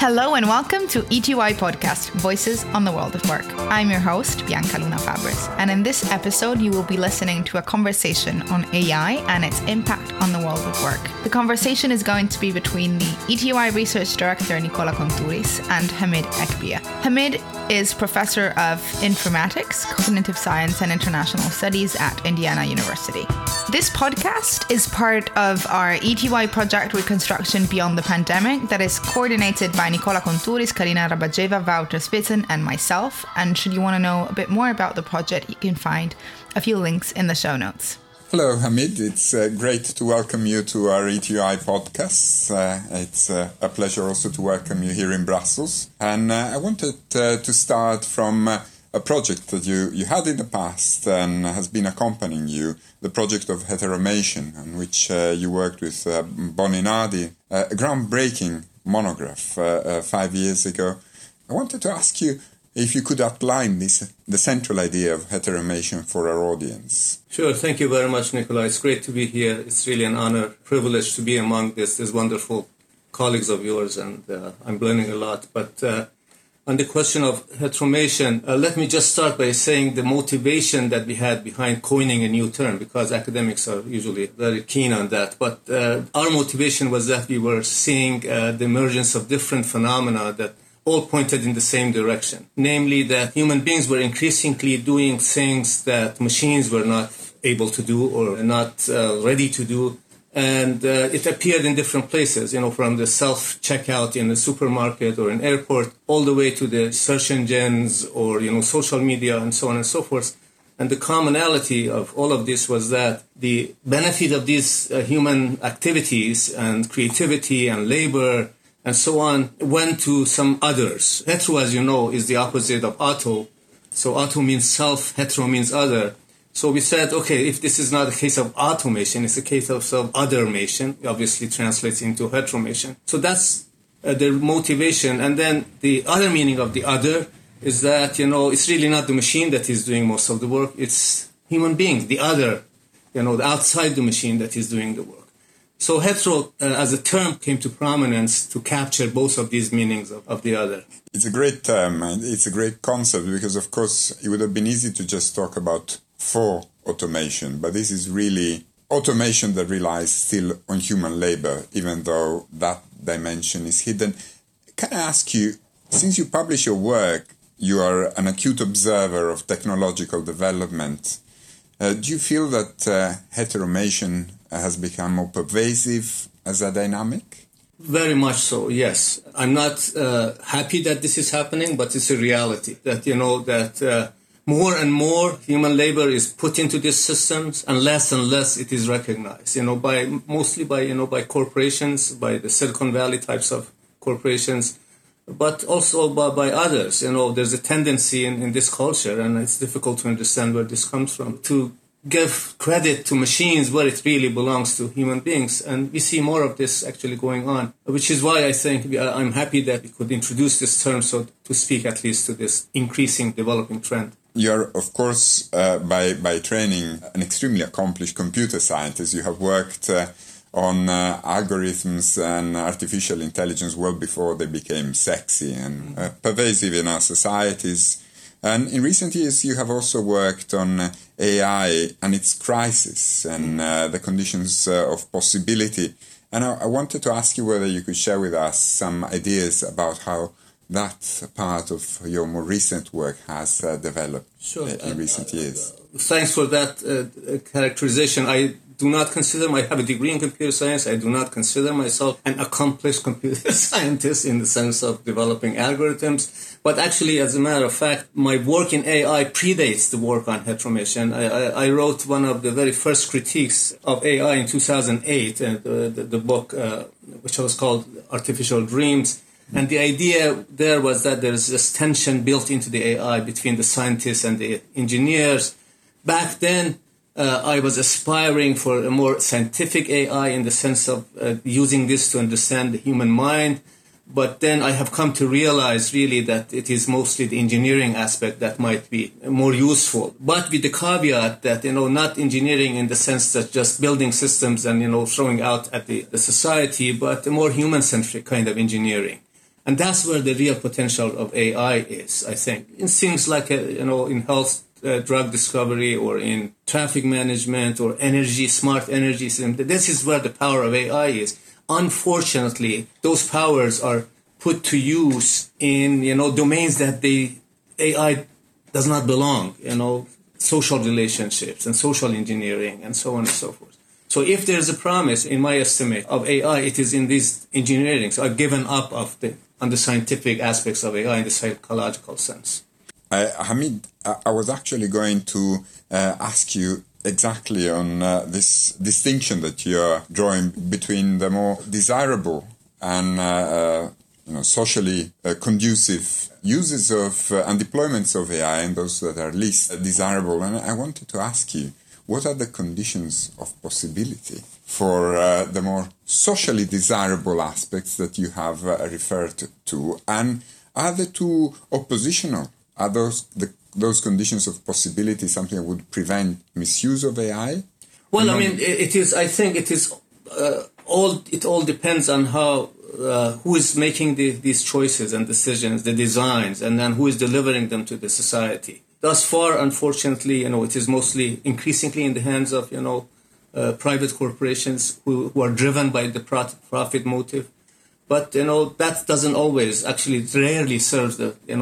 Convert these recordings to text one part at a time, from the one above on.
Hello and welcome to ETY Podcast, Voices on the World of Work. I'm your host, Bianca Luna Fabris, and in this episode you will be listening to a conversation on AI and its impact on the world of work. The conversation is going to be between the ETY Research Director Nicola Kontouris and Hamid Ekbia. Hamid is Professor of Informatics, Cognitive Science and International Studies at Indiana University. This podcast is part of our ETY project Reconstruction Beyond the Pandemic that is coordinated by Nicola Kontouris, Karina Rabajeva, Wouter Spitsen, and myself. And should you want to know a bit more about the project, you can find a few links in the show notes. Hello, Hamid. It's great to welcome you to our ETY podcast. It's a pleasure also to welcome you here in Brussels. And I wanted to start from a project that you had in the past and has been accompanying you, the project of heteromation, on which you worked with Bonnie Nadi, a groundbreaking monograph 5 years ago. I wanted to ask you if you could outline the central idea of heteromation for our audience. Sure. Thank you very much, Nicola. It's great to be here. It's really an honor, privilege to be among these wonderful colleagues of yours, and I'm learning a lot. But on the question of heteromation, let me just start by saying the motivation that we had behind coining a new term, because academics are usually very keen on that. But our motivation was that we were seeing the emergence of different phenomena that all pointed in the same direction, namely that human beings were increasingly doing things that machines were not able to do or not ready to do. And it appeared in different places, from the self-checkout in the supermarket or an airport, all the way to the search engines or, social media and so on and so forth. And the commonality of all of this was that the benefit of these human activities and creativity and labor and so on went to some others. Hetero, as you know, is the opposite of auto. So auto means self, hetero means other. So we said, okay, if this is not a case of automation, it's a case of othermation, obviously translates into heteromation. So that's the motivation. And then the other meaning of the other is that, it's really not the machine that is doing most of the work. It's human beings, the other, the outside the machine that is doing the work. So hetero as a term came to prominence to capture both of these meanings of the other. It's a great term and it's a great concept because, of course, it would have been easy to just talk about for automation, but this is really automation that relies still on human labor, even though that dimension is hidden. Can I ask you, since you publish your work, you are an acute observer of technological development. Do you feel that heteromation has become more pervasive as a dynamic? Very much so, yes. I'm not happy that this is happening, but it's a reality that, more and more human labor is put into these systems, and less it is recognized, mostly by corporations, by the Silicon Valley types of corporations, but also by others. There's a tendency in this culture, and it's difficult to understand where this comes from, to give credit to machines where it really belongs to human beings. And we see more of this actually going on, which is why I think I'm happy that we could introduce this term, so to speak, at least to this increasing developing trend. You're, of course, by training, an extremely accomplished computer scientist. You have worked on algorithms and artificial intelligence well before they became sexy and pervasive in our societies. And in recent years, you have also worked on AI and its crisis and the conditions of possibility. And I wanted to ask you whether you could share with us some ideas about how that part of your more recent work has developed in recent years. Thanks for that characterization. I do not consider, I have a degree in computer science. I do not consider myself an accomplished computer scientist in the sense of developing algorithms. But actually, as a matter of fact, my work in AI predates the work on heteromation. I wrote one of the very first critiques of AI in 2008, the book which was called Artificial Dreams. And the idea there was that there's this tension built into the AI between the scientists and the engineers. Back then, I was aspiring for a more scientific AI in the sense of using this to understand the human mind. But then I have come to realize really that it is mostly the engineering aspect that might be more useful. But with the caveat that, not engineering in the sense that just building systems and, throwing out at the society, but a more human-centric kind of engineering. And that's where the real potential of AI is, I think. In things like, in health, drug discovery, or in traffic management, or energy, smart energy system. This is where the power of AI is. Unfortunately, those powers are put to use in, domains that the AI does not belong, social relationships and social engineering and so on and so forth. So if there's a promise, in my estimate, of AI, it is in this engineering. So I've given up on the scientific aspects of AI in the psychological sense. Hamid, I was actually going to ask you exactly on this distinction that you're drawing between the more desirable and socially conducive uses of and deployments of AI and those that are least desirable. And I wanted to ask you, what are the conditions of possibility for the more socially desirable aspects that you have referred to? And are the two oppositional? Are those conditions of possibility something that would prevent misuse of AI? Well, it is. I think it is. It all depends on how who is making these choices and decisions, the designs, and then who is delivering them to the society. Thus far, unfortunately, it is mostly increasingly in the hands of private corporations who are driven by the profit motive. But that doesn't always, actually, it rarely serves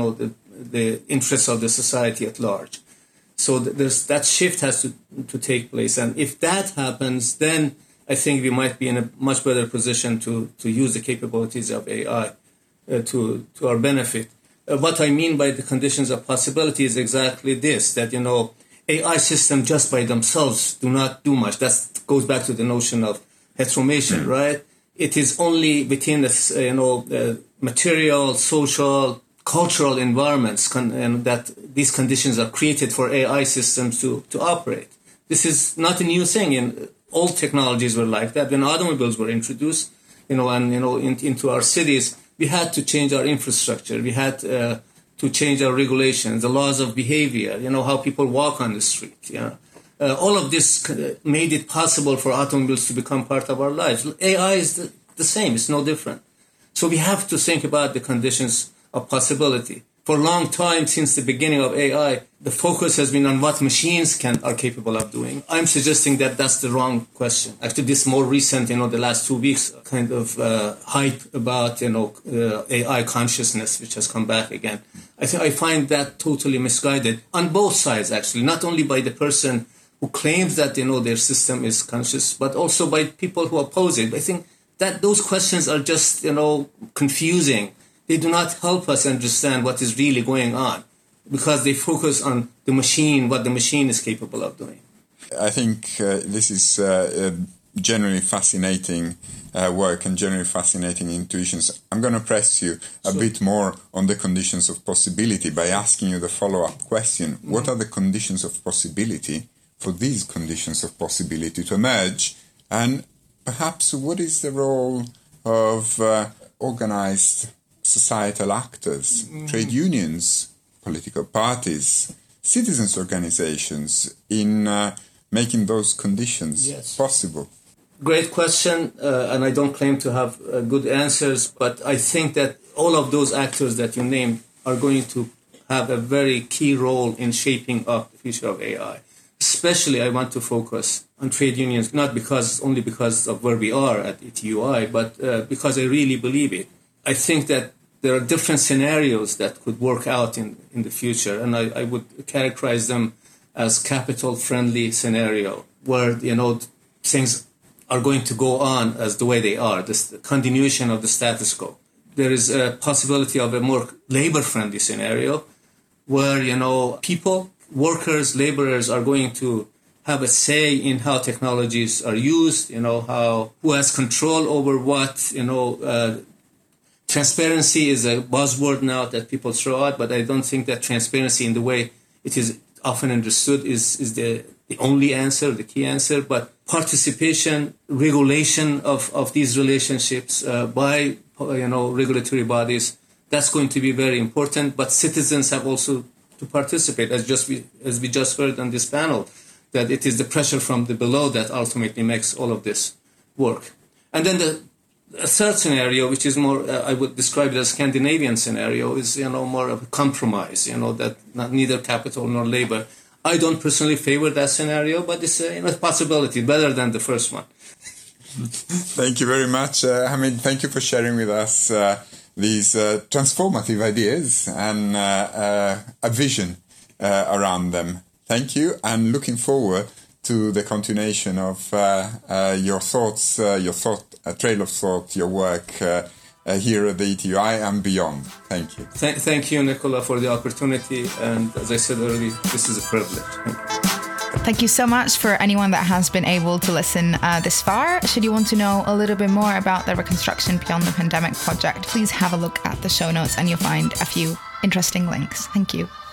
the interests of the society at large. So that shift has to take place. And if that happens, then I think we might be in a much better position to use the capabilities of AI to our benefit. What I mean by the conditions of possibility is exactly this, that, AI systems just by themselves do not do much. That goes back to the notion of heteromation, right? It is only within the material, social, cultural environments and that these conditions are created for AI systems to operate. This is not a new thing. In old technologies were like that. When automobiles were introduced, into our cities, we had to change our infrastructure. We had to change our regulations, the laws of behavior, how people walk on the street. All of this made it possible for automobiles to become part of our lives. AI is the same. It's no different. So we have to think about the conditions of possibility. For a long time, since the beginning of AI, the focus has been on what machines are capable of doing. I'm suggesting that that's the wrong question. Actually, this more recent, the last 2 weeks, kind of hype about, AI consciousness, which has come back again. I find that totally misguided on both sides, actually, not only by the person who claims that, their system is conscious, but also by people who oppose it. I think that those questions are just, confusing. They do not help us understand what is really going on because they focus on the machine, what the machine is capable of doing. I think this is generally fascinating work and generally fascinating intuitions. I'm going to press you a bit more on the conditions of possibility by asking you the follow-up question. Mm-hmm. What are the conditions of possibility for these conditions of possibility to emerge? And perhaps what is the role of organized societal actors, trade unions, political parties, citizens' organizations in making those conditions possible? Great question, and I don't claim to have good answers, but I think that all of those actors that you named are going to have a very key role in shaping up the future of AI. Especially, I want to focus on trade unions, not only because of where we are at ETUI, but because I really believe it. I think that there are different scenarios that could work out in the future, and I would characterize them as capital-friendly scenario, where, things are going to go on as the way they are, the continuation of the status quo. There is a possibility of a more labor-friendly scenario, where, people, workers, laborers are going to have a say in how technologies are used, who has control over what, Transparency is a buzzword now that people throw out, but I don't think that transparency in the way it is often understood is the only answer, the key answer. But participation, regulation of these relationships by regulatory bodies, that's going to be very important. But citizens have also to participate, as we just heard on this panel, that it is the pressure from the below that ultimately makes all of this work. And then A third scenario, which is more, I would describe it as Scandinavian scenario, is, more of a compromise, that neither capital nor labor. I don't personally favor that scenario, but it's a possibility, better than the first one. Thank you very much, Hamid. Thank you for sharing with us these transformative ideas and a vision around them. Thank you, and looking forward to the continuation of your thoughts, trail of thought, your work here at the ETUI and beyond. Thank you. Thank you, Nicola, for the opportunity. And as I said earlier, this is a privilege. Thank you so much for anyone that has been able to listen this far. Should you want to know a little bit more about the Reconstruction Beyond the Pandemic project, please have a look at the show notes and you'll find a few interesting links. Thank you.